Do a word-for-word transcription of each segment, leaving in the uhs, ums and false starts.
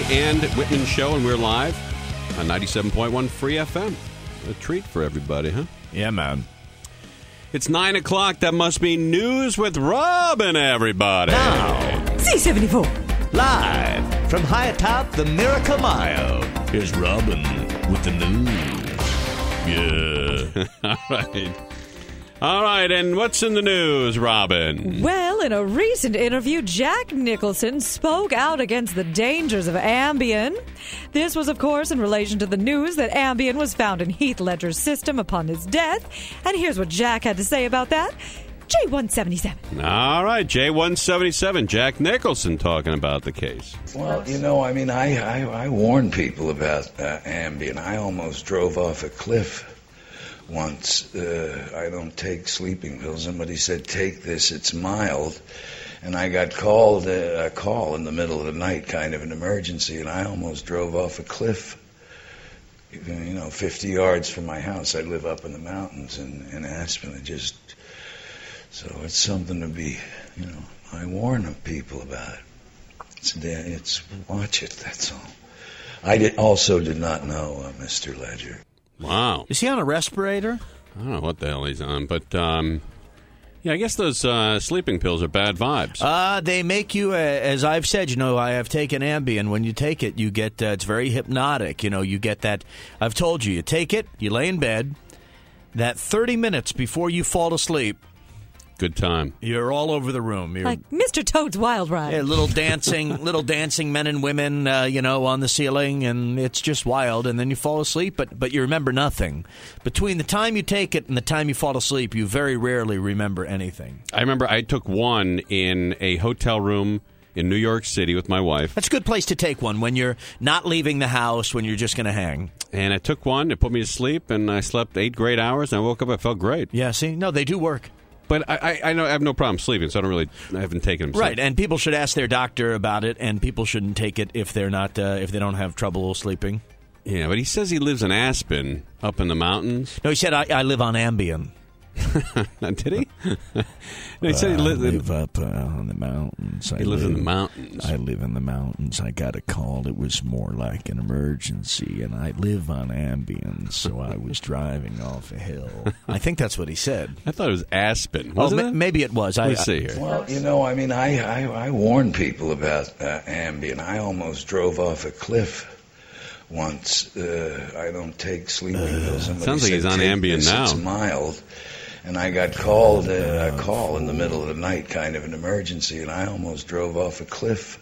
and Whitman Show, and we're live on ninety-seven point one Free F M. A treat for everybody, huh? Yeah, man. It's nine o'clock. That must be News with Robin, everybody. Now, C seventy-four. live from high atop the Miracle Mile, here's Robin with the news. Yeah. All right. All right, and what's in the news, Robin? Well, in a recent interview, Jack Nicholson spoke out against the dangers of Ambien. This was, of course, in relation to the news that Ambien was found in Heath Ledger's system upon his death. And here's what Jack had to say about that. J one seventy-seven. All right, J one seventy-seven, Jack Nicholson talking about the case. Well, you know, I mean, I, I, I warned people about uh, Ambien. I almost drove off a cliff once. uh, I don't take sleeping pills. Somebody said, take this, it's mild. And I got called uh, a call in the middle of the night, kind of an emergency, and I almost drove off a cliff, you know, fifty yards from my house. I live up in the mountains in, in Aspen. It just, so it's something to be, you know, I warn people about it. It's, it's watch it, that's all. I did, also did not know uh, Mister Ledger. Wow. Is he on a respirator? I don't know what the hell he's on, but, um, yeah, I guess those uh, sleeping pills are bad vibes. Uh, they make you, uh, as I've said, you know, I have taken Ambien. When you take it, you get, uh, it's very hypnotic. You know, you get that, I've told you, you take it, you lay in bed, that thirty minutes before you fall asleep, Good time. you're all over the room. You're, Like Mister Toad's Wild Ride. yeah, little dancing, little dancing men and women, uh, you know, on the ceiling, and it's just wild. And then you fall asleep, but but you remember nothing. Between the time you take it and the time you fall asleep, you very rarely remember anything. I remember I took one in a hotel room in New York City with my wife. That's a good place to take one when you're not leaving the house, when you're just going to hang. And I took one, it put me to sleep, and I slept eight great hours, and I woke up, I felt great. Yeah, see, no, they do work. But I, I, I know I have no problem sleeping, so I don't really, I haven't taken them. Right, and people should ask their doctor about it, and people shouldn't take it if they're not, uh, if they don't have trouble sleeping. Yeah, but he says he lives in Aspen, up in the mountains. No, he said I, I live on Ambien. Did he? No, he said he I lives. live up uh, on the mountains. I He lives live, in the mountains. I live in the mountains. I got a call. It was more like an emergency, and I live on Ambien, so I was driving off a hill. I think that's what he said. I thought it was Aspen. Oh, Wasn't ma- it? maybe it was. I, Let's see here. Well, you know, I mean, I, I, I warn people about uh, Ambien. I almost drove off a cliff once. Uh, I don't take sleeping pills. Somebody Sounds like said, he's on "Take Ambien this, now." It's mild. And I got called uh, a call in the middle of the night, kind of an emergency, and I almost drove off a cliff,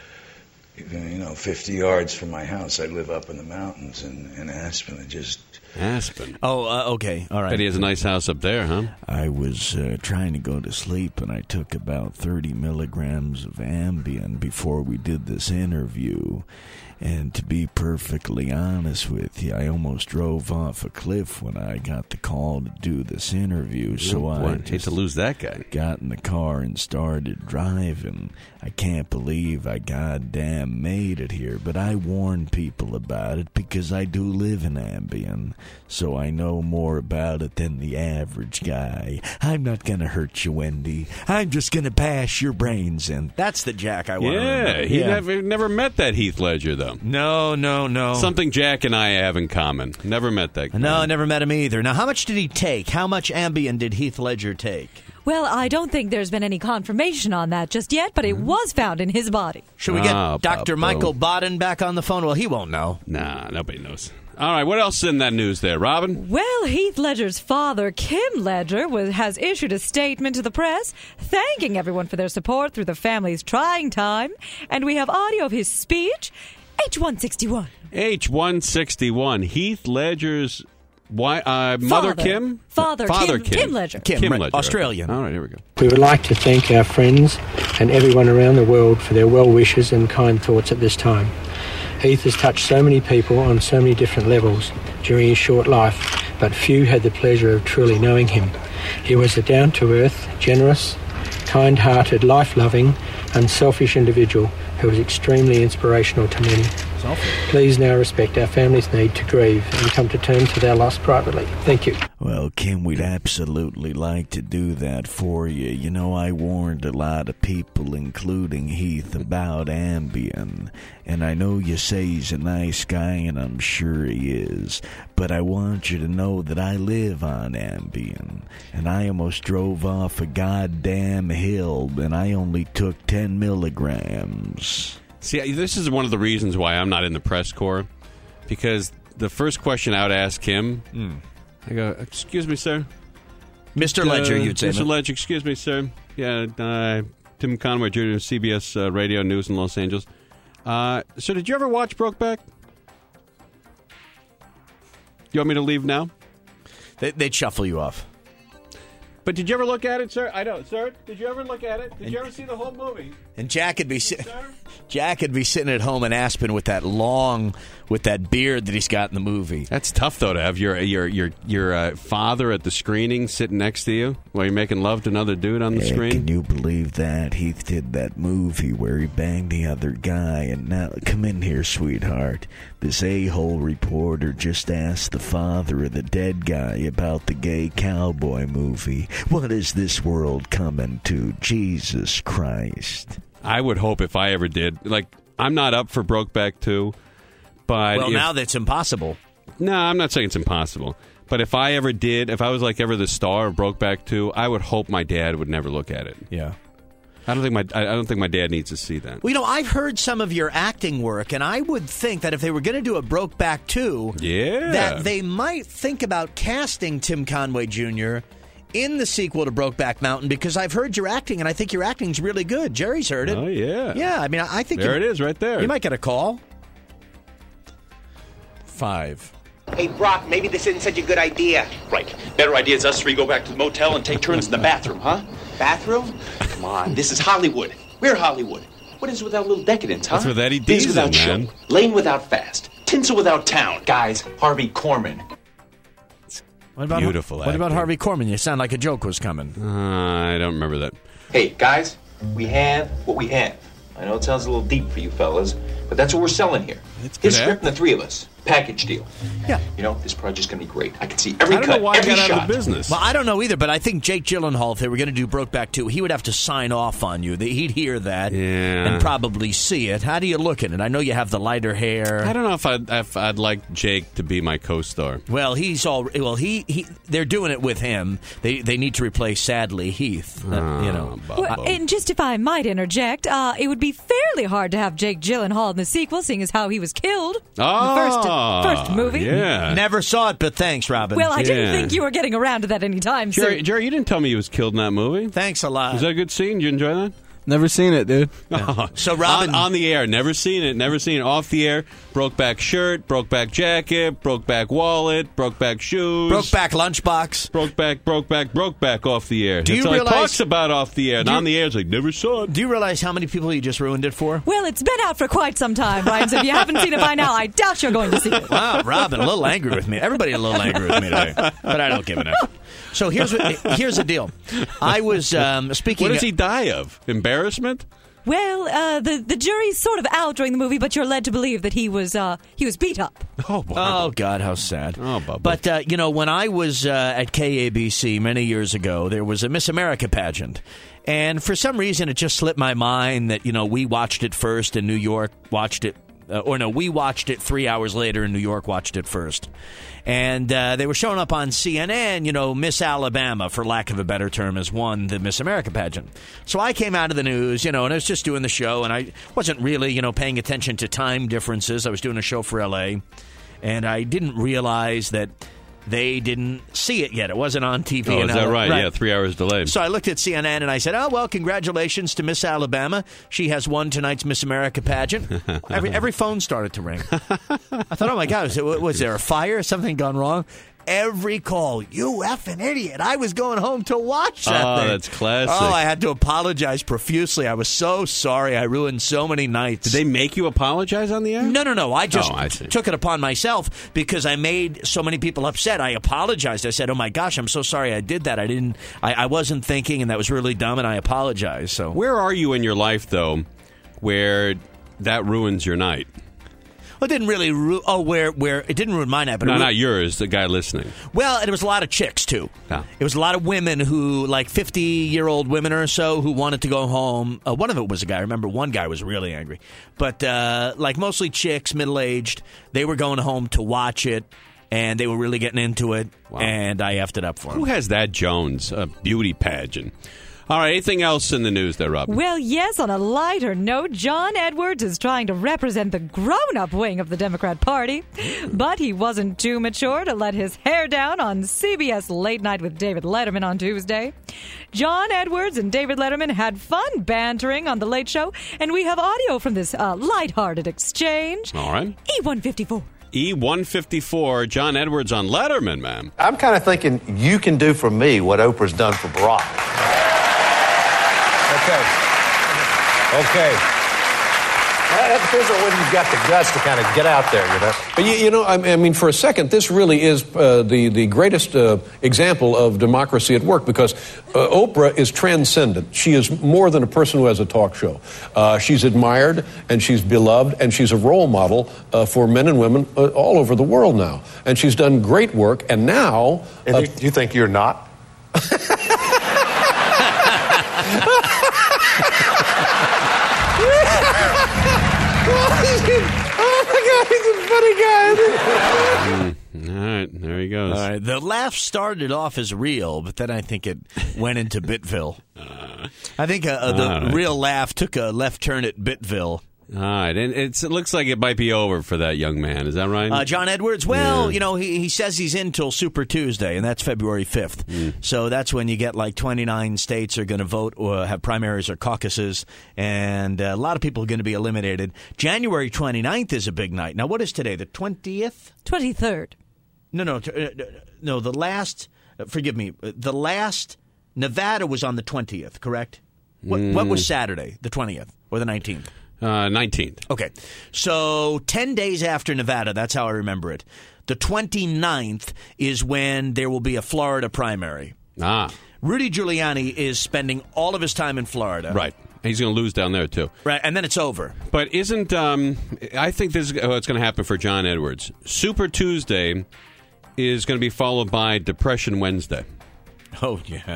you know, fifty yards from my house. I live up in the mountains in, in Aspen. It just... Aspen. Oh, uh, okay, all right. Bet he has a nice house up there, huh? I was uh, trying to go to sleep, and I took about thirty milligrams of Ambien before we did this interview. And to be perfectly honest with you, I almost drove off a cliff when I got the call to do this interview. So Oh, I boy, hate just to lose that guy. got in the car and started driving. I can't believe I goddamn made it here, but I warn people about it because I do live in Ambien, so I know more about it than the average guy. I'm not going to hurt you, Wendy. I'm just going to bash your brains in. That's the Jack I want to Yeah, remember. he never never met that Heath Ledger, though. No, no, no. Something Jack and I have in common. Never met that guy. No, I never met him either. Now, how much did he take? How much Ambien did Heath Ledger take? Well, I don't think there's been any confirmation on that just yet, but it was found in his body. Should we get Ah, Doctor Papa. Michael Bodden back on the phone? Well, he won't know. Nah, nobody knows. All right, what else in that news there, Robin? Well, Heath Ledger's father, Kim Ledger, was, has issued a statement to the press thanking everyone for their support through the family's trying time. And we have audio of his speech, H one sixty-one. H one sixty-one, Heath Ledger's why, uh, mother Father. Kim? Father Father Kim- Kim Ledger. Kim, Kim right, Ledger. Australian. All right, here we go. We would like to thank our friends and everyone around the world for their well wishes and kind thoughts at this time. Heath has touched so many people on so many different levels during his short life, but few had the pleasure of truly knowing him. He was a down-to-earth, generous, kind-hearted, life-loving, unselfish individual who was extremely inspirational to many. Please now respect our family's need to grieve and come to terms with our loss privately. Thank you. Well, Kim, we'd absolutely like to do that for you. You know, I warned a lot of people, including Heath, about Ambien. And I know you say he's a nice guy, and I'm sure he is. But I want you to know that I live on Ambien. And I almost drove off a goddamn hill, and I only took ten milligrams. See, this is one of the reasons why I'm not in the press corps. Because the first question I would ask him... Mm. I go, excuse me, sir. Mister Ledger, uh, you'd say. Mister Ledger, excuse me, sir. Yeah, uh, Tim Conway, Junior, C B S uh, Radio News in Los Angeles. Uh, so did you ever watch Brokeback? You want me to leave now? They, they'd shuffle you off. But did you ever look at it, sir? I don't, sir. Did you ever look at it? Did and, you ever see the whole movie? And Jack would be si- Jack would be sitting at home in Aspen with that long, with that beard that he's got in the movie. That's tough, though, to have your your your your uh, father at the screening sitting next to you while you're making love to another dude on the yeah, screen. Can you believe that? Heath did that movie where he banged the other guy, and now come in here, sweetheart. This a-hole reporter just asked the father of the dead guy about the gay cowboy movie. What is this world coming to? Jesus Christ. I would hope if I ever did. Like, I'm not up for Brokeback two, but... Well, if, now that's impossible. No, I'm not saying it's impossible. But if I ever did, if I was like ever the star of Brokeback two, I would hope my dad would never look at it. Yeah. I don't think my I don't think my dad needs to see that. Well, you know, I've heard some of your acting work, and I would think that if they were going to do a Brokeback two, yeah. that they might think about casting Tim Conway Junior in the sequel to Brokeback Mountain, because I've heard your acting, and I think your acting's really good. Jerry's heard it. Oh, yeah. Yeah, I mean, I think... There you, it is, right there. You might get a call. Five. Hey, Brock, maybe this isn't such a good idea. Right. Better idea is us three go back to the motel and take turns in the bathroom, huh? Bathroom? Come on, this is Hollywood. We're Hollywood. What is without a little decadence, huh? That's with Eddie Biz Deason, without man. show, lane without fast, tinsel without town. Guys, Harvey Korman. What about, Beautiful What acting. about Harvey Korman? You sound like a joke was coming. Uh, I don't remember that. Hey, guys, we have what we have. I know it sounds a little deep for you fellas, but that's what we're selling here. It's His good script and the three of us. Package deal. Yeah. You know, this project's going to be great. I can see every I don't cut, know why he every got shot. out of the business. Well, I don't know either, but I think Jake Gyllenhaal, if they were going to do Brokeback two, he would have to sign off on you. He'd hear that Yeah. and probably see it. How do you look at it? I know you have the lighter hair. I don't know if I'd, if I'd like Jake to be my co-star. Well, he's all well. He, he they're doing it with him. They they need to replace, sadly, Heath. Uh, Oh, you know. Well, and just if I might interject, uh, it would be fairly hard to have Jake Gyllenhaal in the sequel, seeing as how he was killed Oh, in the first, first movie. Yeah. Never saw it, but thanks, Robin. Well, I Yeah. didn't think you were getting around to that anytime Jerry, soon. Jerry, you didn't tell me he was killed in that movie. Thanks a lot. Was that a good scene? Did you enjoy that? Never seen it, dude. Oh. So, Robin- on, on the air, never seen it, never seen it. Off the air, Brokeback shirt, Brokeback jacket, Brokeback wallet, Brokeback shoes, Brokeback lunchbox. Brokeback, Brokeback, Brokeback off the air. Do you That's all realize- he talks about off the air. And Do you- on the air, it's like, never saw it. Do you realize how many people you just ruined it for? Well, it's been out for quite some time, Brian, so if you haven't seen it by now, I doubt you're going to see it. Wow, Robin, a little angry with me. Everybody a little angry with me today, but I don't give an F. So here's what, here's the deal. I was um, speaking. What does he die of? Embarrassment? Well, uh, the the jury's sort of out during the movie, but you're led to believe that he was uh, he was beat up. Oh, boy. Oh, God, how sad. Oh, Bubba. But, uh, you know, when I was uh, at K A B C many years ago, there was a Miss America pageant. And for some reason, it just slipped my mind that, you know, we watched it first in New York, watched it, uh, or no, we watched it three hours later in New York, watched it first. And uh, they were showing up on C N N, you know, Miss Alabama, for lack of a better term, has won the Miss America pageant. So I came out of the news, you know, and I was just doing the show, and I wasn't really, you know, paying attention to time differences. I was doing a show for L A, and I didn't realize that they didn't see it yet. It wasn't on T V. Oh, in is that L A. right? Yeah, three hours delayed. So I looked at C N N and I said, oh, well, congratulations to Miss Alabama. She has won tonight's Miss America pageant. every, every phone started to ring. I thought, oh, my God, was, it, was there a fire? Something gone wrong? Every call, you effing idiot. I was going home to watch that Oh, thing. that's classic. Oh, I had to apologize profusely. I was so sorry. I ruined so many nights. Did they make you apologize on the air? No, no, no. I just Oh, I see. took it upon myself because I made so many people upset. I apologized. I said, oh, my gosh, I'm so sorry I did that. I didn't. I, I wasn't thinking, and that was really dumb, and I apologize. So, Where are you in your life, though, where that ruins your night? Well, it didn't really. Ru- oh, where where it didn't ruin my night, but No, it ru- not yours, the guy listening. Well, and it was a lot of chicks too. Yeah. It was a lot of women who, like fifty-year-old women or so, who wanted to go home. Uh, one of it was a guy. I remember one guy was really angry, but uh, like mostly chicks, middle-aged. They were going home to watch it, and they were really getting into it. Wow. And I effed it up for them. Who has that, Jones? A beauty pageant. All right, anything else in the news there, Rob? Well, yes, on a lighter note, John Edwards is trying to represent the grown-up wing of the Democrat Party, but he wasn't too mature to let his hair down on C B S Late Night with David Letterman on Tuesday. John Edwards and David Letterman had fun bantering on The Late Show, and we have audio from this uh, lighthearted exchange. All right. E one fifty-four. E one fifty-four, John Edwards on Letterman, man. I'm kind of thinking you can do for me what Oprah's done for Barack. Okay. Okay. That depends on whether you've got the guts to kind of get out there, you know. But, you, you know, I mean, for a second, this really is uh, the, the greatest uh, example of democracy at work because uh, Oprah is transcendent. She is more than a person who has a talk show. Uh, she's admired, and she's beloved, and she's a role model uh, for men and women uh, all over the world now. And she's done great work, and now... And uh, you, you think you're not? Oh, my God, he's a funny guy. Mm, all right, there he goes. All right, the laugh started off as real, but then I think it went into Bitville. Uh, I think uh, uh, the right. real laugh took a left turn at Bitville. All right, and it's, it looks like it might be over for that young man. Is that right? Uh, John Edwards, well, Yeah. you know, he, he says he's in till Super Tuesday, and that's February fifth. Mm. So that's when you get like twenty-nine states are going to vote or have primaries or caucuses, and uh, a lot of people are going to be eliminated. January twenty-ninth is a big night. Now, what is today, the twentieth? twenty-third. No, no, t- uh, no, the last, uh, forgive me, uh, the last, Nevada was on the twentieth, correct? What, Mm. what was Saturday, the twentieth or the nineteenth? Uh, nineteenth. Okay. So ten days after Nevada, that's how I remember it. The twenty-ninth is when there will be a Florida primary. Ah. Rudy Giuliani is spending all of his time in Florida. Right. He's going to lose down there, too. Right, and then it's over. But isn't, um, I think this is what's going to happen for John Edwards. Super Tuesday is going to be followed by Depression Wednesday. Oh, yeah.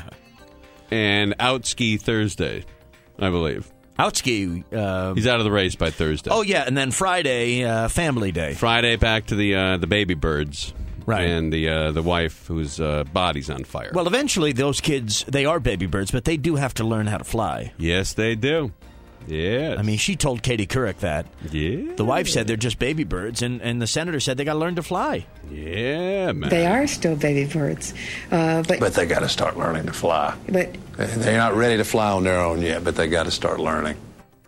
And Outski Thursday, I believe. Outski. Um, He's out of the race by Thursday. oh, yeah, and then Friday, uh, Family Day. Friday, back to the uh, the baby birds. Right. And the uh, the wife whose uh, body's on fire. Well, eventually those kids, they are baby birds, but they do have to learn how to fly. Yes, they do. Yes. I mean, she told Katie Couric that. Yeah. The wife said they're just baby birds, and, and the senator said they got to learn to fly. Yeah, man. They are still baby birds, uh, but But they got to start learning to fly. but They're not ready to fly on their own yet, but they got to start learning.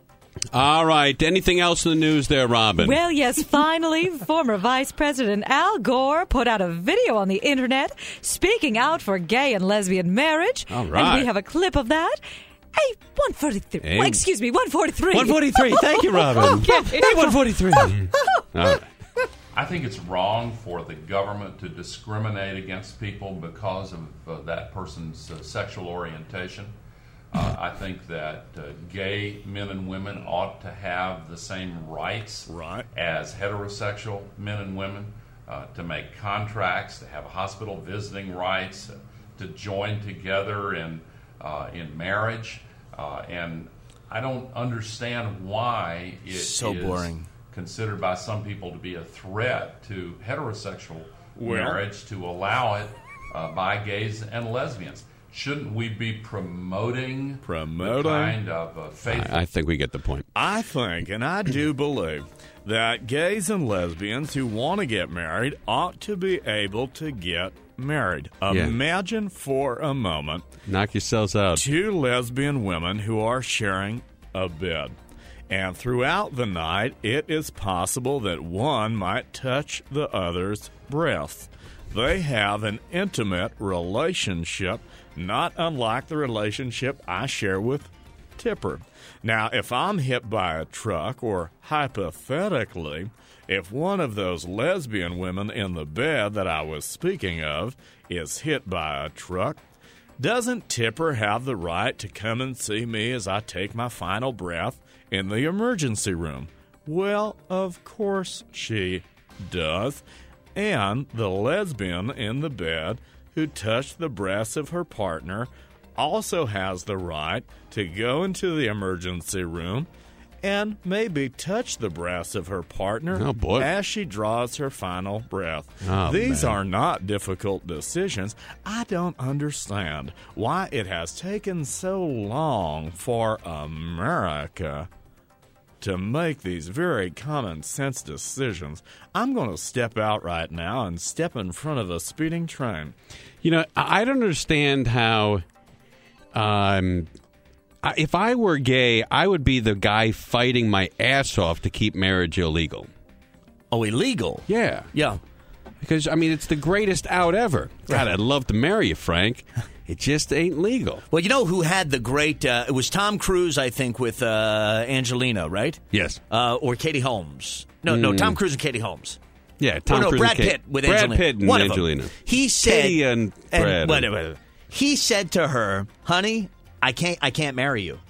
All right. Anything else in the news there, Robin? Well, yes, finally, former Vice President Al Gore put out a video on the internet speaking out for gay and lesbian marriage. All right. And we have a clip of that. Hey, one forty-three. Hey. Well, excuse me, one forty-three. one forty-three. Thank you, Robin. Okay. Hey, one forty-three. All right. I think it's wrong for the government to discriminate against people because of uh, that person's uh, sexual orientation. Uh, I think that uh, gay men and women ought to have the same rights Right. as heterosexual men and women uh, to make contracts, to have hospital visiting rights, uh, to join together in uh, in marriage. Uh, and I don't understand why it So is boring. considered by some people to be a threat to heterosexual Well- marriage to allow it uh, by gays and lesbians. Shouldn't we be promoting, Promoting. the kind of uh, faith? I, I think we get the point. I think, and I do believe, that gays and lesbians who want to get married ought to be able to get married. Yeah. Imagine for a moment Knock yourselves out. two lesbian women who are sharing a bed. And throughout the night, it is possible that one might touch the other's breast. They have an intimate relationship, not unlike the relationship I share with Tipper. Now, if I'm hit by a truck, or hypothetically, if one of those lesbian women in the bed that I was speaking of is hit by a truck, doesn't Tipper have the right to come and see me as I take my final breath in the emergency room? Well, of course she does. And the lesbian in the bed who touched the breasts of her partner also has the right to go into the emergency room and maybe touch the breasts of her partner oh, boy. as she draws her final breath. Oh, These man. are not difficult decisions. I don't understand why it has taken so long for America to make these very common sense decisions. I'm going to step out right now and step in front of a speeding train. You know, I I don't understand how... Um, I- if I were gay, I would be the guy fighting my ass off to keep marriage illegal. Oh, illegal? Yeah. Yeah. Because, I mean, it's the greatest out ever. God, I'd love to marry you, Frank. It just ain't legal. Well, you know who had the great... Uh, it was Tom Cruise, I think, with uh, Angelina, right? Yes. Uh, or Katie Holmes. No, no, Mm. Tom Cruise and Katie Holmes. Yeah, Tom or no, Cruise Brad and Kate- Pitt with Brad Angelina. Pitt and One of them. Angelina. He said... Katie and Brad. whatever. He said to her, honey, I can't, I can't marry you.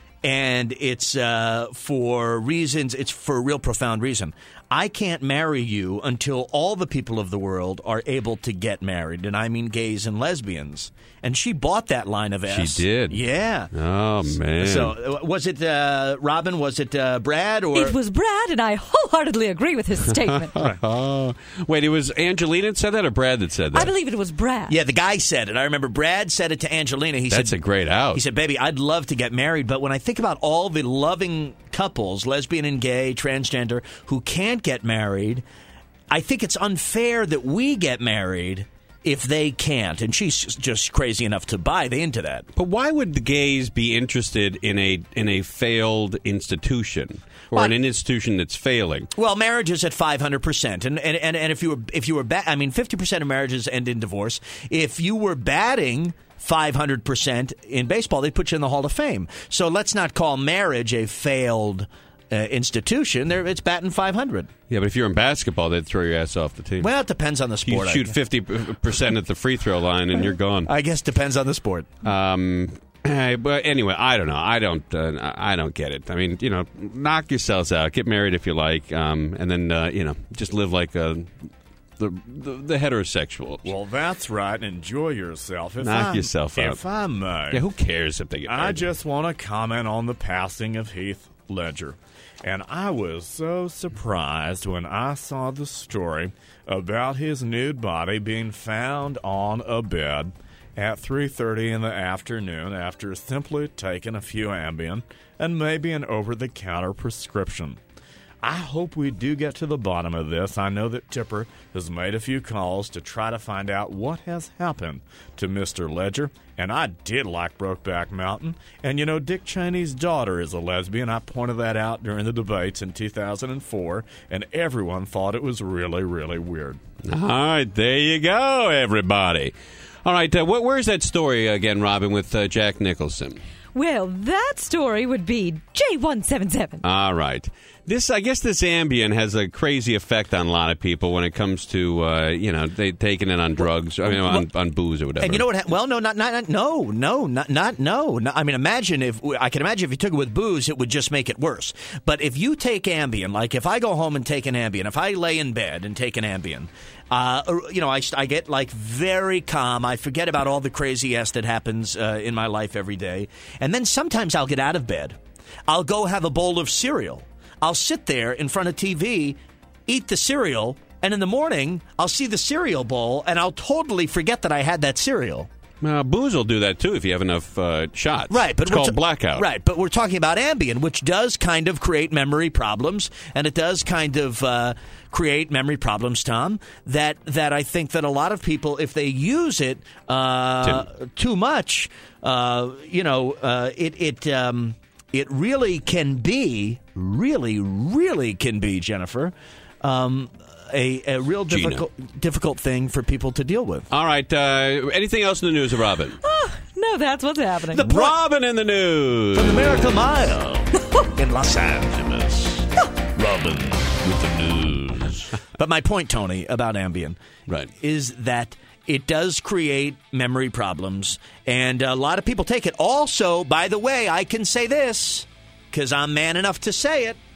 And it's uh, for reasons, it's for a real profound reason. I can't marry you until all the people of the world are able to get married, and I mean gays and lesbians. And she bought that line of S. She did. Yeah. Oh, man. So, uh, was it, uh, Robin, was it uh, Brad? or It was Brad, and I wholeheartedly agree with his statement. oh. Wait, it was Angelina that said that or Brad that said that? I believe it was Brad. Yeah, the guy said it. I remember Brad said it to Angelina. He That's said, a great out. He said, baby, I'd love to get married, but when I think about all the loving couples, lesbian and gay, transgender, who can't get married, I think it's unfair that we get married if they can't. And she's just crazy enough to buy into that. But why would the gays be interested in a in a failed institution or Well, an institution that's failing? Well, marriage is at five hundred percent. And, and, and, and if you were, if you were ba- I mean, fifty percent of marriages end in divorce. If you were batting five hundred percent in baseball, they'd put you in the Hall of Fame. So let's not call marriage a failed uh, institution. There, it's batting five hundred. Yeah, but if you're in basketball, they'd throw your ass off the team. Well, it depends on the sport. You I shoot guess. fifty percent at the free throw line and you're gone. I guess depends on the sport. Um, eh, but anyway, I don't know. I don't. Uh, I don't get it. I mean, you know, knock yourselves out. Get married if you like, um, and then uh, you know, just live like uh, the, the the heterosexual. Well, that's right. Enjoy yourself. If Knock I'm- yourself out. If I may. Yeah, who cares if they get married? I just want to comment on the passing of Heath Ledger. And I was so surprised when I saw the story about his nude body being found on a bed at three thirty in the afternoon after simply taking a few Ambien and maybe an over-the-counter prescription. I hope we do get to the bottom of this. I know that Tipper has made a few calls to try to find out what has happened to Mister Ledger, and I did like Brokeback Mountain. And, you know, Dick Cheney's daughter is a lesbian. I pointed that out during the debates in two thousand four, and everyone thought it was really, really weird. All right, there you go, everybody. All right, uh, wh- where's that story again, Robin, with uh, Jack Nicholson? Well, that story would be J one seventy-seven. All right. This, I guess, this Ambien has a crazy effect on a lot of people when it comes to, uh, you know, they taking it on drugs, I mean, on, on booze or whatever. And you know what? ha- Well, no, not, not, not no, no, not, not, no. no. I mean, imagine if I can imagine if you took it with booze, it would just make it worse. But if you take Ambien, like if I go home and take an Ambien, if I lay in bed and take an Ambien, uh, or, you know, I, I get like very calm. I forget about all the crazy ass that happens uh, in my life every day, and then sometimes I'll get out of bed. I'll go have a bowl of cereal. I'll sit there in front of T V, eat the cereal, and in the morning, I'll see the cereal bowl, and I'll totally forget that I had that cereal. Uh, booze will do that, too, if you have enough uh, shots. Right, but it's we're called ta- blackout. Right, but we're talking about Ambien, which does kind of create memory problems, and it does kind of uh, create memory problems, Tom, that, that I think that a lot of people, if they use it uh, too much, uh, you know, uh, it... it um, It really can be, really, really can be, Jennifer, um, a, a real difficult difficult thing for people to deal with. All right. Uh, anything else in the news, Robin? Oh, no, that's what's happening. The Robin in the news. From the Miracle Mile in Los Angeles. Robin with the news. But my point, Tony, about Ambien right. is that it does create memory problems, and a lot of people take it. Also, by the way, I can say this, because I'm man enough to say it,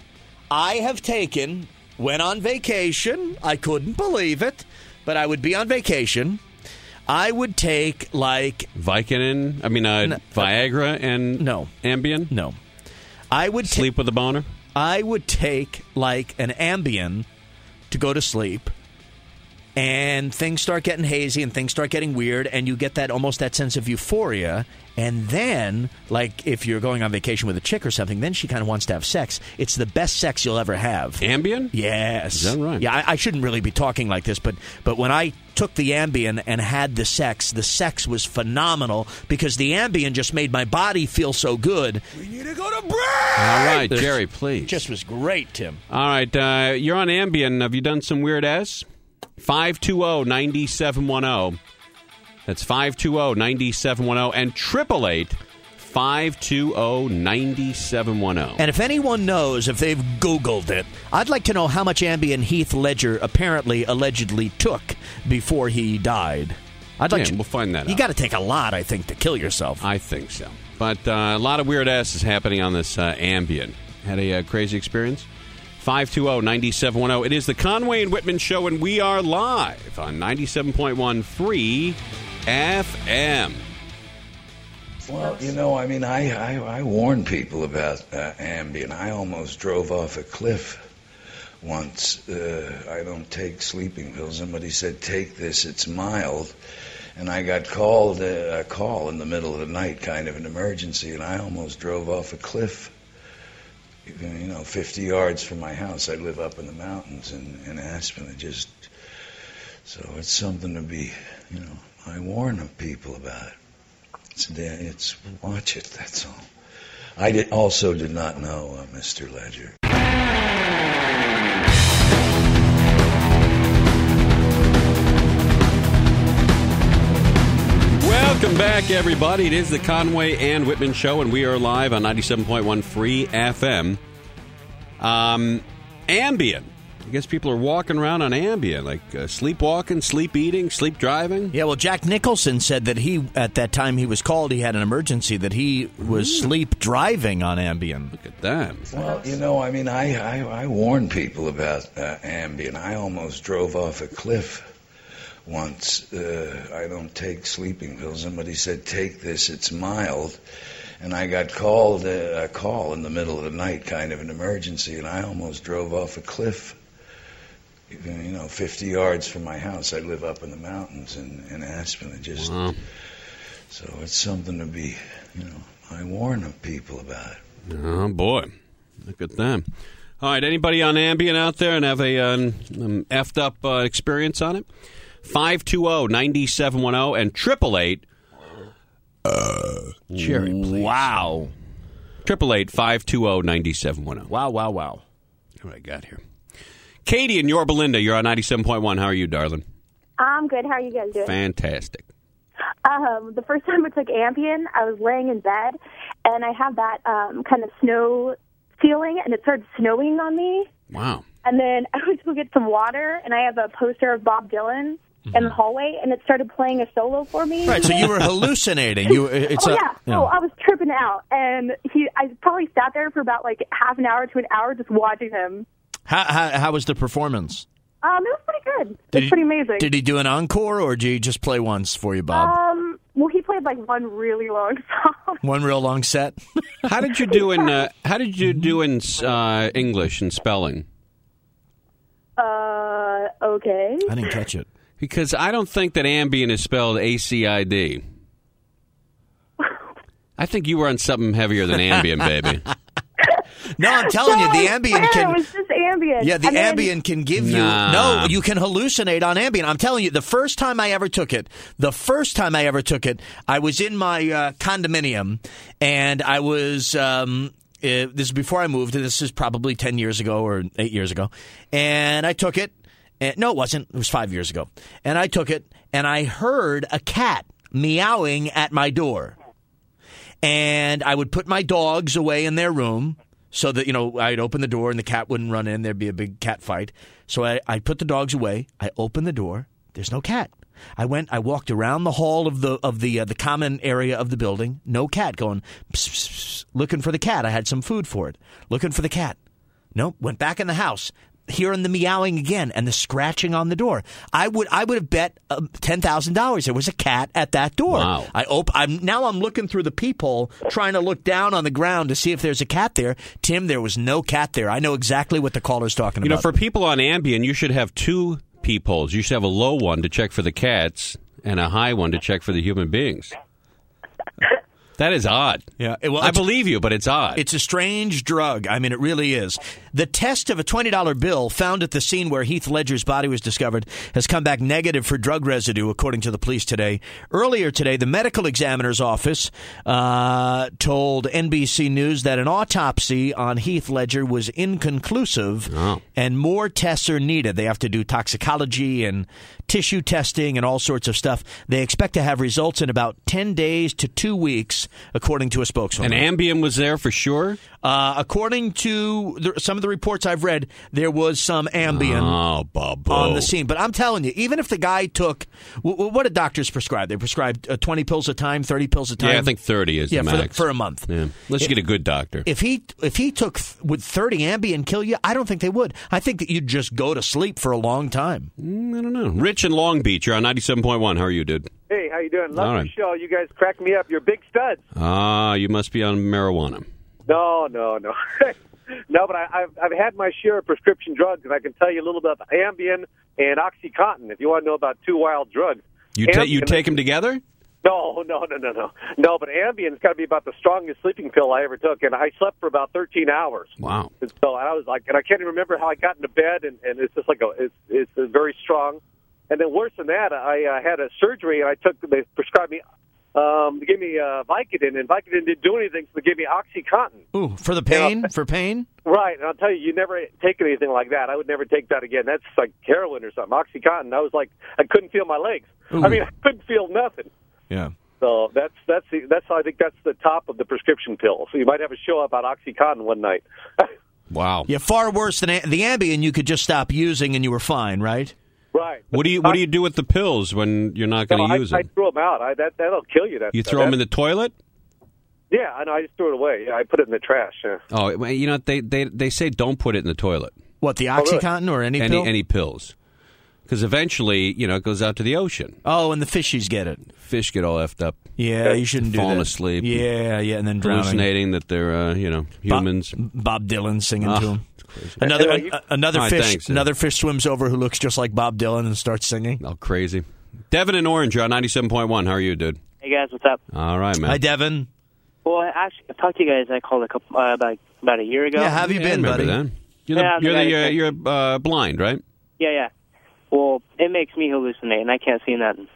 I have taken, went on vacation. I couldn't believe it, but I would be on vacation. I would take, like... Vicodin? I mean, uh, no, Viagra and no. Ambien? No. I would ta- Sleep with a boner? I would take, like, an Ambien to go to sleep, and things start getting hazy and things start getting weird, and you get that almost that sense of euphoria. And then, like, if you're going on vacation with a chick or something, then she kind of wants to have sex. It's the best sex you'll ever have. Ambien? Yes. Is that right? Yeah, I, I shouldn't really be talking like this, but but when I took the Ambien and had the sex, the sex was phenomenal because the Ambien just made my body feel so good. We need to go to break! All right, Jerry, please. It just was great, Tim. All right, uh, you're on Ambien. Have you done some weird ass? five two zero, nine seven one zero. That's five two zero, nine seven one zero and eight eight eight, five two zero, nine seven one zero. And if anyone knows, if they've Googled it, I'd like to know how much Ambien Heath Ledger apparently, allegedly took before he died. I'd like yeah, to, we'll find that You out. got to take a lot, I think, to kill yourself. I think so. But uh, a lot of weird ass is happening on this uh, Ambien. Had a uh, crazy experience? five two zero, nine seven one zero. It is the Conway and Whitman Show, and we are live on ninety-seven point one Free F M. Well, you know, I mean, I, I, I warn people about uh, Ambien. I almost drove off a cliff once. Uh, I don't take sleeping pills. Somebody said, take this, it's mild. And I got called uh, a call in the middle of the night, kind of an emergency, and I almost drove off a cliff. You know, fifty yards from my house. I live up in the mountains in, in Aspen. It just, so it's something to be, you know, I warn people about it. It's, it's watch it, that's all. I did, also did not know uh, Mister Ledger. Welcome back, everybody. It is the Conway and Whitman Show, and we are live on ninety-seven point one Free F M. Um, Ambien. I guess people are walking around on Ambien, like uh, sleepwalking, sleep eating, sleep driving. Yeah, well, Jack Nicholson said that he, at that time he was called, he had an emergency, that he was mm. sleep driving on Ambien. Look at that. Well, you know, I mean, I, I, I warn people about uh, Ambien. I almost drove off a cliff once. Uh, I don't take sleeping pills. Somebody said, take this, it's mild. And I got called uh, a call in the middle of the night, kind of an emergency, and I almost drove off a cliff. You know, fifty yards from my house. I live up in the mountains in, in Aspen. It just, wow. So it's something to be, you know, I warn people about it. Oh, boy. Look at them. All right, anybody on Ambien out there and have a um, um, effed up uh, experience on it? five two zero, nine seven one zero and eight eight eight. Uh, Jerry, please. Wow. eight eight eight, five two zero, nine seven one zero. Wow, wow, wow. What do I got here? Katie in Yorba Linda, you're on ninety-seven point one. How are you, darling? I'm good. How are you guys doing? Fantastic. Um, the first time I took Ambien, I was laying in bed, and I had that um, kind of snow feeling, and it started snowing on me. Wow. And then I went to go get some water, and I have a poster of Bob Dylan in the hallway, and it started playing a solo for me. Right, so you were hallucinating. You, it's oh, a, yeah. You know. Oh, I was tripping out, and he, I probably sat there for about, like, half an hour to an hour just watching him. How, how, how was the performance? Um, it was pretty good. It Did was he, pretty amazing. Did he do an encore, or did he just play once for you, Bob? Um, well, he played, like, one really long song. One real long set? How did you do in, uh, how did you do in uh, English and spelling? Uh, okay. I didn't catch it. Because I don't think that Ambien is spelled A C I D. I think you were on something heavier than Ambien, baby. No, I'm telling no, you, the I Ambien swear can. It was just Ambien. Yeah, the and Ambien then, can give you. Nah. No, you can hallucinate on Ambien. I'm telling you, the first time I ever took it, the first time I ever took it, I was in my uh, condominium, and I was. Um, uh, this is before I moved. This is probably ten years ago or eight years ago, and I took it. And, no, it wasn't. It was five years ago, and I took it, and I heard a cat meowing at my door, and I would put my dogs away in their room. So that, you know, I'd open the door and the cat wouldn't run in. There'd be a big cat fight. So I, I put the dogs away. I opened the door. There's no cat. I went, I walked around the hall of the of the uh, the common area of the building. No cat going, pss, pss, pss, looking for the cat. I had some food for it. Looking for the cat. Nope, went back in the house. Hearing the meowing again and the scratching on the door. I would I would have bet uh, ten thousand dollars there was a cat at that door. Wow. I op- I'm now I'm looking through the peephole trying to look down on the ground to see if there's a cat there. Tim, there was no cat there. I know exactly what the caller's talking You know, about. for people on Ambien, you should have two peepholes. You should have a low one to check for the cats and a high one to check for the human beings. That is odd. Yeah, well, I believe you, but it's odd. It's a strange drug. I mean, it really is. The test of a twenty dollar bill found at the scene where Heath Ledger's body was discovered has come back negative for drug residue, according to the police today. Earlier today, the medical examiner's office uh, told N B C News that an autopsy on Heath Ledger was inconclusive oh. and more tests are needed. They have to do toxicology and tissue testing and all sorts of stuff. They expect to have results in about ten days to two weeks, according to a spokeswoman. And Ambien was there for sure? Uh, according to the, some of the reports I've read, there was some Ambien oh, Bobo. on the scene. But I'm telling you, even if the guy took w- w- what did doctors prescribe? They prescribed uh, twenty pills a time, thirty pills a time. Yeah, I think thirty is yeah, the for, max. the, for a month. Yeah. Unless you If- get a good doctor. If he if he took th- would thirty Ambien kill you? I don't think they would. I think that you'd just go to sleep for a long time. Mm, I don't know. Rich in Long Beach, you're on ninety-seven point one. How are you, dude? Hey, how you doing? Love All the right. show. You guys crack me up. You're big studs. Ah, you must be on marijuana. No, no, no. No, but I, I've, I've had my share of prescription drugs, and I can tell you a little about Ambien and OxyContin if you want to know about two wild drugs. You, ta- Ambien- you take them together? No, no, no, no, no. No, but Ambien's got to be about the strongest sleeping pill I ever took, and I slept for about thirteen hours. Wow. And so I was like, and I can't even remember how I got into bed, and, and it's just like, a, it's, it's very strong. And then worse than that, I uh, had a surgery, and I took, they prescribed me, um, they gave me uh, Vicodin, and Vicodin didn't do anything, so they gave me OxyContin. Ooh, for the pain? For pain? Right, and I'll tell you, you never take anything like that. I would never take that again. That's like heroin or something. OxyContin, I was like, I couldn't feel my legs. Ooh. I mean, I couldn't feel nothing. Yeah. So that's that's the, that's I think that's the top of the prescription pill. So you might have a show about OxyContin one night. Wow. Yeah, far worse than a- the Ambien. You could just stop using and you were fine, right? Right. What do you What do you do with the pills when you're not going to No, use I, I them? threw them out. I, that that'll kill you. That You throw them in the toilet? Yeah, I know. I just threw it away. Yeah, I put it in the trash. Yeah. Oh, well, you know they they they say don't put it in the toilet. What, the Oh, really? OxyContin or any, any pill? any pills, because eventually you know it goes out to the ocean. Oh, and the fishies get it. Fish get all effed up. Yeah, you shouldn't do falling that. asleep. Yeah, yeah, and then drowning. hallucinating that they're uh, you know humans. Bob, Bob Dylan singing Ah, to him. it's crazy. Another And, uh, an- another All right, fish thanks, another fish swims over who looks just like Bob Dylan and starts singing. All crazy. Devin in Orange, you're on ninety-seven point one. How are you, dude? Hey guys, what's up? All right, man. Hi, Devin. Well, I actually, I talked to you guys. I called a couple uh, about about a year ago. Yeah, how have you Yeah, I been, remember buddy? that. You're the, Yeah, I'm you're the the, guy uh, that- you're uh, blind, right? Yeah, yeah. Well, it makes me hallucinate, and I can't see nothing.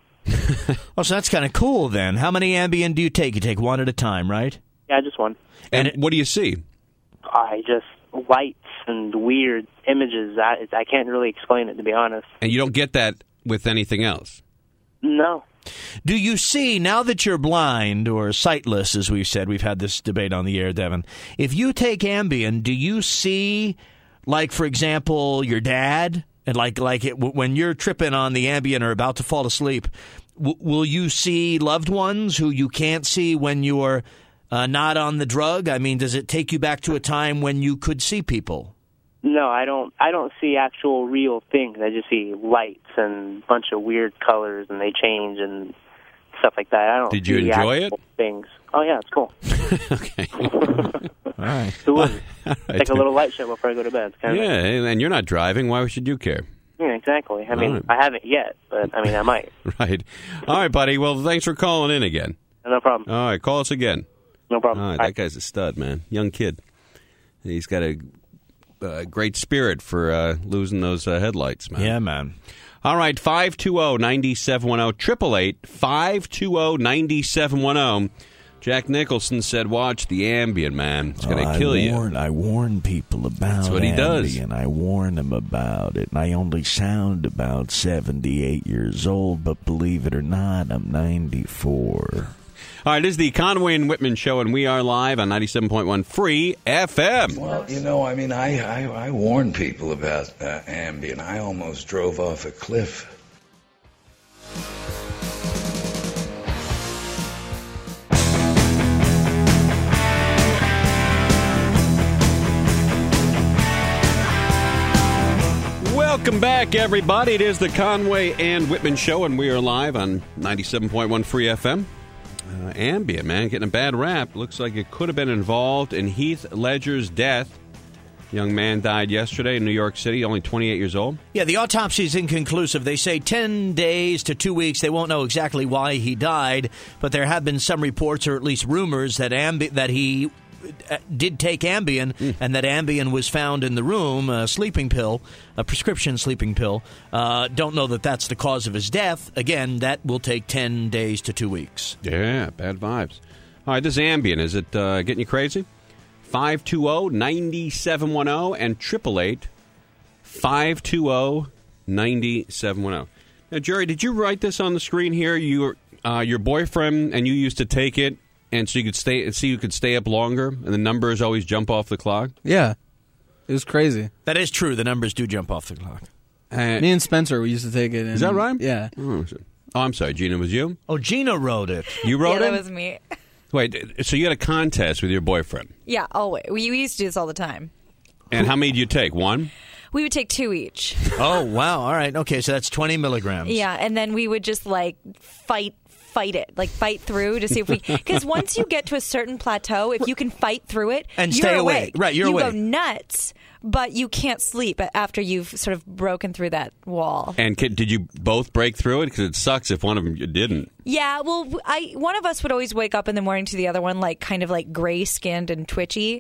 Oh, so that's kind of cool then. How many Ambien do you take? You take one at a time, right? Yeah, just one. And, And it- what do you see? I just lights and weird images. I I can't really explain it, to be honest. And you don't get that with anything else. No. Do you see, now that you're blind or sightless, as we've said, we've had this debate on the air, Devin, if you take Ambien, do you see, like, for example, your dad? And like like it, when you're tripping on the Ambien or about to fall asleep, w- will you see loved ones who you can't see when you're uh, not on the drug? I mean, does it take you back to a time when you could see people? No, I don't. I don't see actual real things. I just see lights and a bunch of weird colors, and they change and stuff like that. I don't. Did you see enjoy actual Things. Oh yeah, it's cool. Okay. All right. Who wouldn't? All right, Take a dude. little light show before I go to bed. It's kind Yeah, of, and you're not driving. Why should you care? yeah, exactly. I mean, All right. I haven't yet, but I mean, I might. Right. All right, buddy. Well, thanks for calling in again. No problem. All right, call us again. No problem. All right, Bye. that guy's a stud, man. Young kid. He's got a uh, great spirit for uh, losing those uh, headlights, man. Yeah, man. All right, five two zero, nine seven one zero, eight eight eight, five two zero, nine seven one zero. Jack Nicholson said, watch the Ambien, man. It's going to Oh, kill I you. warn, I warn people about That's what he does. Ambien. I warn them about it. And I only sound about seventy-eight years old, but believe it or not, I'm ninety-four. All right, this is the Conway and Whitman Show, and we are live on ninety-seven point one Free F M. Well, you know, I mean, I, I, I warn people about uh, Ambien. I almost drove off a cliff. Welcome back, everybody. It is the Conway and Whitman Show, and we are live on ninety-seven point one Free F M. Uh, Ambien, man, getting a bad rap. Looks like it could have been involved in Heath Ledger's death. Young man died yesterday in New York City, only twenty-eight years old. Yeah, the autopsy is inconclusive. They say ten days to two weeks. They won't know exactly why he died, but there have been some reports, or at least rumors, that Ambi- that he uh, did take Ambien, mm. and that Ambien was found in the room, a sleeping pill, a prescription sleeping pill. Uh, don't know that that's the cause of his death. Again, that will take ten days to two weeks. Yeah, bad vibes. All right, this Ambien, is it uh, getting you crazy? five two zero, nine seven one zero and eight eight eight, five two zero, nine seven one zero. Now, Jerry, did you write this on the screen here? You, uh, your boyfriend and you used to take it, and so you could stay, so you could stay up longer, and the numbers always jump off the clock? Yeah. It was crazy. That is true. The numbers do jump off the clock. Uh, Me and Spencer, we used to take it. And, is that right? Yeah. Oh, oh, I'm sorry. Gina, was you? Oh, Gina wrote it. You wrote yeah, it? that was me. Wait, so you had a contest with your boyfriend? Yeah, always. We used to do this all the time. And how many did you take? One? We would take two each. Oh, wow. All right. Okay, so that's twenty milligrams. Yeah, and then we would just, like, fight fight it, like fight through to see if we... Because once you get to a certain plateau, if you can fight through it, and you're stay awake. awake. Right, you're you awake. You go nuts, but you can't sleep after you've sort of broken through that wall. And can, did you both break through it? Because it sucks if one of them didn't. Yeah, well, I one of us would always wake up in the morning to the other one, like, kind of, like, gray-skinned and twitchy.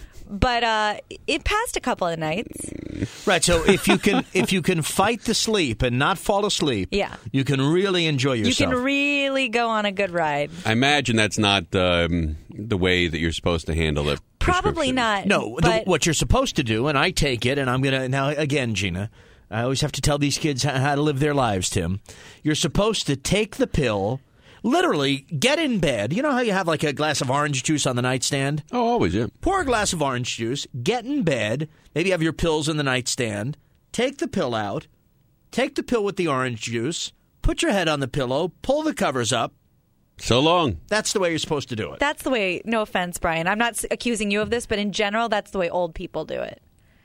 But uh, it passed a couple of nights. Right, so if you can if you can fight the sleep and not fall asleep, yeah. you can really enjoy yourself. You can really go on a good ride. I imagine that's not um, the way that you're supposed to handle it. Probably not. No, the, what you're supposed to do, and I take it, and I'm going to, now again, Gina, I always have to tell these kids how, how to live their lives, Tim. You're supposed to take the pill, literally get in bed. You know how you have like a glass of orange juice on the nightstand? Oh, always, yeah. Pour a glass of orange juice, get in bed, maybe have your pills in the nightstand, take the pill out, take the pill with the orange juice, put your head on the pillow, pull the covers up. So long. That's the way you're supposed to do it. That's the way, no offense, Brian. I'm not accusing you of this, but in general, that's the way old people do it.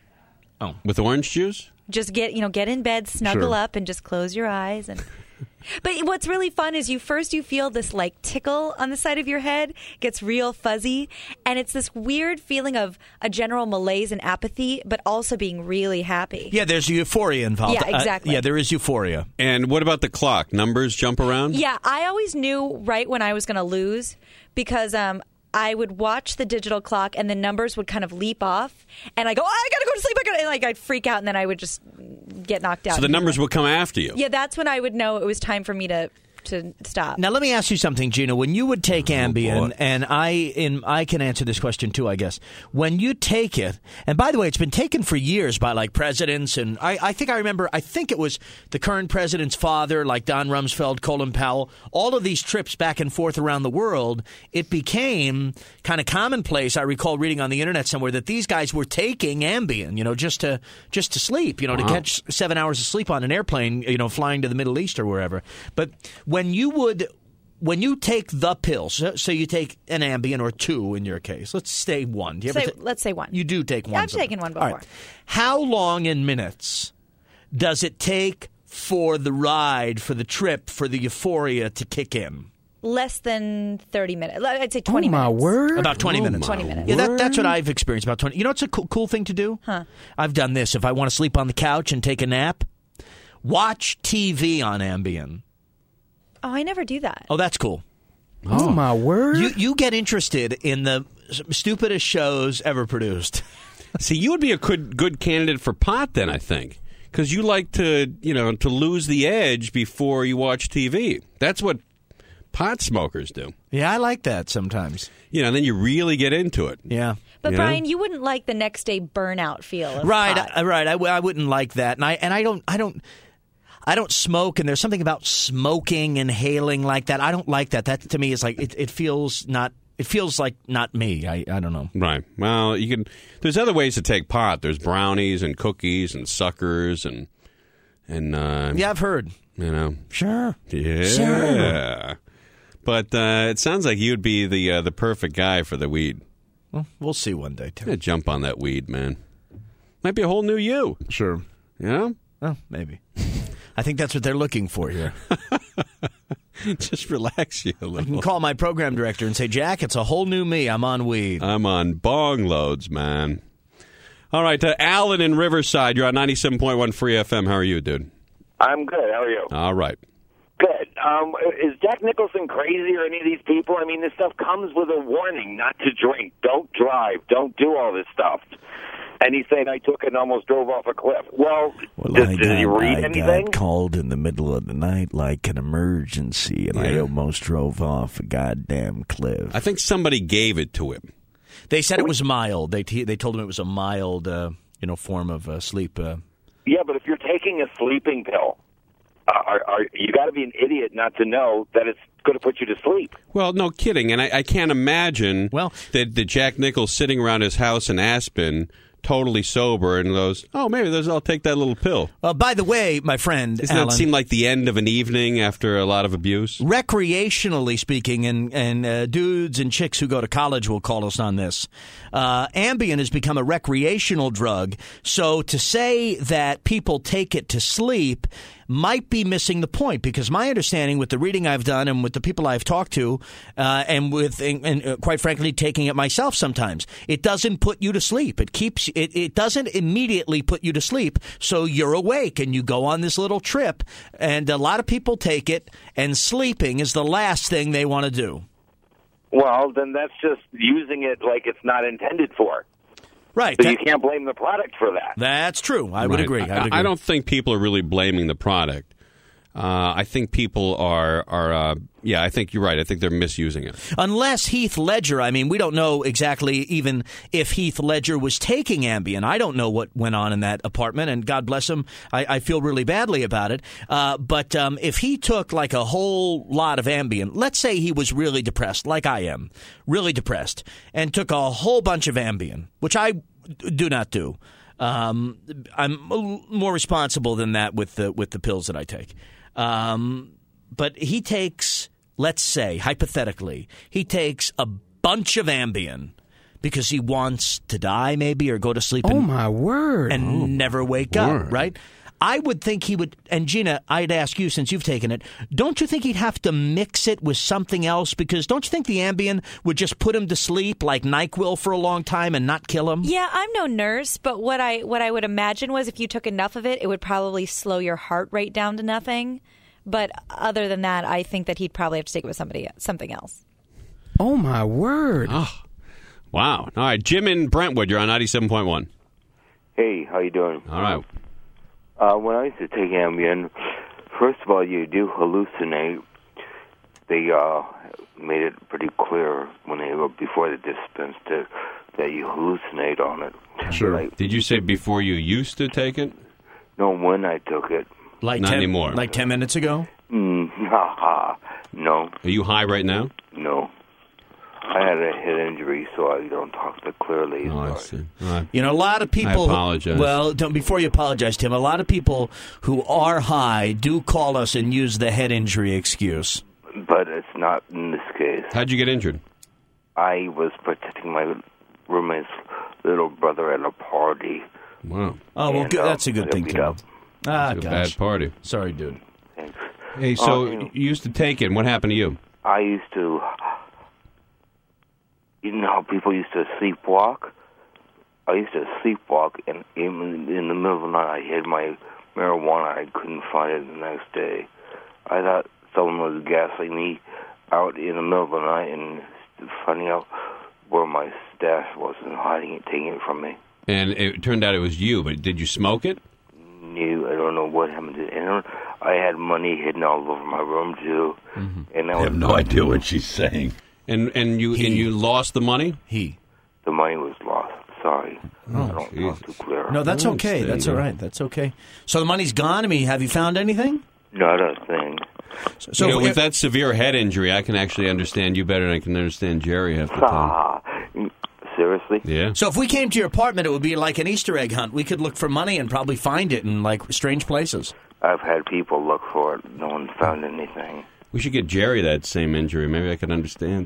Oh. With orange juice? Just get, you know, get in bed, snuggle Sure. up, and just close your eyes. And But what's really fun is you first you feel this like tickle on the side of your head, gets real fuzzy, and it's this weird feeling of a general malaise and apathy, but also being really happy. Yeah, there's euphoria involved. Yeah, exactly. Uh, yeah, there is euphoria. And what about the clock? Numbers jump around? Yeah, I always knew right when I was going to lose because um, I would watch the digital clock and the numbers would kind of leap off, and I go, oh, I gotta go to sleep. I gotta, and like I'd freak out, and then I would just get knocked out. So the numbers would come after you. Yeah, that's when I would know it was time for me to to stop. Now let me ask you something, Gina. When you would take Ambien, oh, and I in I can answer this question too, I guess. When you take it, and by the way, it's been taken for years by like presidents, and I, I think I remember. I think it was the current president's father, like Don Rumsfeld, Colin Powell. All of these trips back and forth around the world, it became kind of commonplace. I recall reading on the internet somewhere that these guys were taking Ambien, you know, just to just to sleep, you know, wow. to catch seven hours of sleep on an airplane, you know, flying to the Middle East or wherever. But when you would, when you take the pill, so, so you take an Ambien or two in your case. Let's say one. Do you say, ever ta- let's say one. You do take one. I've taken one before. All right. How long in minutes does it take for the ride, for the trip, for the euphoria to kick in? Less than thirty minutes. I'd say twenty oh, my minutes. Word? About twenty oh, minutes. twenty minutes. Yeah, that, that's what I've experienced. About twenty. You know what's a cool, cool thing to do? Huh. I've done this. If I want to sleep on the couch and take a nap, watch T V on Ambien. Oh, I never do that. Oh, that's cool. Oh, my word. You you get interested in the stupidest shows ever produced. See, you would be a good good candidate for pot then, I think. Because you like to, you know, to lose the edge before you watch T V. That's what pot smokers do. Yeah, I like that sometimes. You know, and then you really get into it. Yeah. But you Brian, know? you wouldn't like the next day burnout feel of right, pot. I, right. I, I wouldn't like that, and I and I don't I don't I don't smoke, and there's something about smoking, inhaling like that. I don't like that. That to me is like it, it feels not. It feels like not me. I, I don't know. Right. Well, you can. There's other ways to take pot. There's brownies and cookies and suckers and and uh, yeah, I've heard. You know. Sure. Yeah. Sure. But uh, it sounds like you'd be the uh, the perfect guy for the weed. Well, we'll see one day, too. Yeah, jump on that weed, man. Might be a whole new you. Sure. You know? Oh, maybe. I think that's what they're looking for here. Just relax you a little. I can call my program director and say, Jack, it's a whole new me. I'm on weed. I'm on bong loads, man. All right, uh, Alan in Riverside. You're on ninety-seven point one Free F M. How are you, dude? I'm good. How are you? All right. Good. Um, is Jack Nicholson crazy or any of these people? I mean, this stuff comes with a warning not to drink, don't drive, don't do all this stuff. And he's saying, I took it and almost drove off a cliff. Well, Well, does, I, did got, he read I anything? got called in the middle of the night like an emergency, and I Yeah. almost drove off a goddamn cliff. I think somebody gave it to him. They said it was mild. They t- they told him it was a mild, uh, you know, form of uh, sleep. Uh, Yeah, but if you're taking a sleeping pill, uh, are, are, you got to be an idiot not to know that it's going to put you to sleep. Well, no kidding. And I, I can't imagine well, that, that Jack Nichols sitting around his house in Aspen, totally sober, and goes, oh, maybe those, I'll take that little pill. Uh, by the way, my friend, Doesn't Alan, that seem like the end of an evening after a lot of abuse? Recreationally speaking, and, and uh, dudes and chicks who go to college will call us on this, uh, Ambien has become a recreational drug. So to say that people take it to sleep might be missing the point, because my understanding with the reading I've done and with the people I've talked to, uh, and with, and, and uh, quite frankly, taking it myself sometimes, it doesn't put you to sleep. It keeps it, it doesn't immediately put you to sleep, so you're awake and you go on this little trip. And a lot of people take it, and sleeping is the last thing they want to do. Well, then that's just using it like it's not intended for. Right. So you can't blame the product for that. That's true. I would Right. agree. I, would I, agree. I don't think people are really blaming the product. Uh, I think people are, are uh, yeah, I think you're right. I think they're misusing it. Unless Heath Ledger, I mean, we don't know exactly even if Heath Ledger was taking Ambien. I don't know what went on in that apartment, and God bless him, I, I feel really badly about it. Uh, but um, if he took like a whole lot of Ambien, let's say he was really depressed, like I am, really depressed, and took a whole bunch of Ambien, which I do not do. Um, I'm more responsible than that with the, with the pills that I take. Um, but he takes, let's say, hypothetically, he takes a bunch of Ambien because he wants to die, maybe, or go to sleep. Oh, and, my word. And Oh, never wake word. up, right? I would think he would, and Gina, I'd ask you, since you've taken it, don't you think he'd have to mix it with something else? Because don't you think the Ambien would just put him to sleep like NyQuil for a long time and not kill him? Yeah, I'm no nurse, but what I what I would imagine was if you took enough of it, it would probably slow your heart rate down to nothing. But other than that, I think that he'd probably have to take it with somebody something else. Oh, my word. Oh, wow. All right, Jim in Brentwood, you're on ninety-seven point one. Hey, how you doing? All right. Uh, when I used to take Ambien, first of all, you do hallucinate. They uh, made it pretty clear when they were before they dispensed it that you hallucinate on it. Sure. Like, Did you say before you used to take it? no, when I took it. Like Not ten, anymore. Like ten minutes ago? Mm, haha. No. Are you high right now? No. I had a head injury, so I don't talk that clearly. Oh, I see. All right. You know, a lot of people. I apologize. Well, don't, before you apologize, Tim, a lot of people who are high do call us and use the head injury excuse. But it's not in this case. How'd you get injured? I was protecting my roommate's little brother at a party. Wow. Oh, well, And, good. uh, That's a good I thing, beat Tim. up. Ah, It's a gosh. bad party. Sorry, dude. Thanks. Hey, so Uh, you know- you used to take it, and what happened to you? I used to, you know how people used to sleepwalk? I used to sleepwalk, and in, in the middle of the night, I hid my marijuana. I couldn't find it the next day. I thought someone was gassing me out in the middle of the night and finding out where my stash was and hiding it, taking it from me. And it turned out it was you, but did you smoke it? Knew, I don't know what happened to it. And I had money hidden all over my room, too. Mm-hmm. And I was, have no idea what she's saying. And and you and you lost the money? He. The money was lost. Sorry. Oh, I don't talk too clear. No, that's okay. That's all right. That's okay. So the money's gone? I mean, have you found anything? Not a thing. So, So you know, if- with that severe head injury, I can actually understand you better than I can understand Jerry half the time. Ah, seriously? Yeah. So if we came to your apartment, it would be like an Easter egg hunt. We could look for money and probably find it in, like, strange places. I've had people look for it. No one found anything. We should get Jerry that same injury. Maybe I could understand him.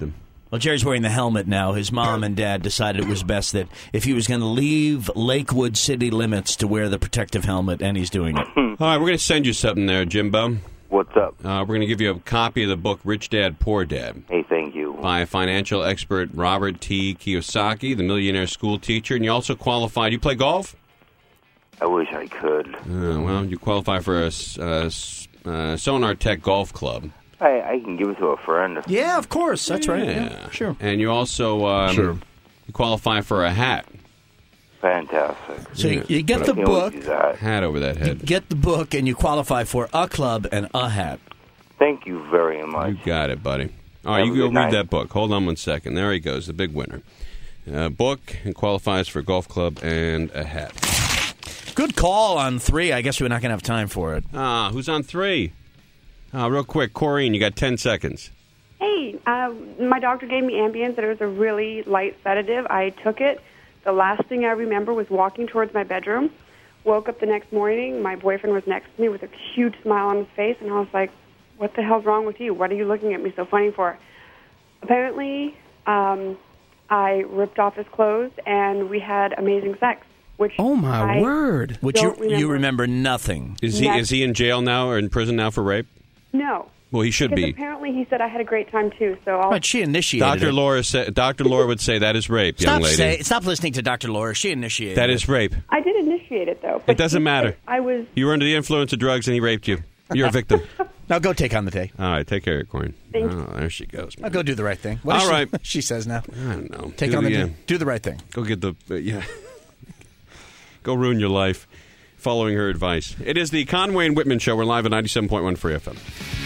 Well, Jerry's wearing the helmet now. His mom and dad decided it was best that if he was going to leave Lakewood city limits to wear the protective helmet, and he's doing it. All right, we're going to send you something there, Jimbo. What's up? Uh, we're going to give you a copy of the book Rich Dad, Poor Dad. Hey, thank you. By financial expert Robert T. Kiyosaki, the millionaire school teacher. And you also qualified. You play golf? I wish I could. Uh, well, you qualify for a uh, uh, Sonar Tech Golf Club. I, I can give it to a friend. Yeah, of course. That's yeah. right. Yeah, sure. And you also um, Sure. you qualify for a hat. Fantastic. So you, you get the book, Hat over that you head. get the book, and you qualify for a club and a hat. Thank you very much. You got it, buddy. All right, Have you a go good read night. that book. Hold on one second. There he goes, the big winner. Uh, book and qualifies for a golf club and a hat. Good call on three. I guess we're not going to have time for it. Ah, who's on three? Uh, real quick, Corrine, you got ten seconds. Hey, uh, my doctor gave me Ambien, and it was a really light sedative. I took it. The last thing I remember was walking towards my bedroom. Woke up the next morning. My boyfriend was next to me with a huge smile on his face, and I was like, what the hell's wrong with you? What are you looking at me so funny for? Apparently, um, I ripped off his clothes, and we had amazing sex. Which Oh, my I word. Which you don't remember. you remember nothing. Is he Next. is he in jail now or in prison now for rape? No. Well, he should Because be. apparently he said I had a great time, too, so I'll... But she initiated Doctor it. Laura said. Doctor Laura would say that is rape, young Stop, lady. say, stop listening to Doctor Laura. She initiated That it. is rape. I did initiate it, though. But It doesn't he matter. said I was... You were under the influence of drugs and he raped you. You're a victim. Now go take on the day. All right, take care of Corrine. Thank Oh, there she goes. I'll go do the right thing. What All does she- right. she says now. I don't know. Take do on the uh, day. Do the right thing. Go get the uh, yeah. Go ruin your life following her advice. It is the Conway and Whitman Show. We're live at ninety-seven point one Free F M.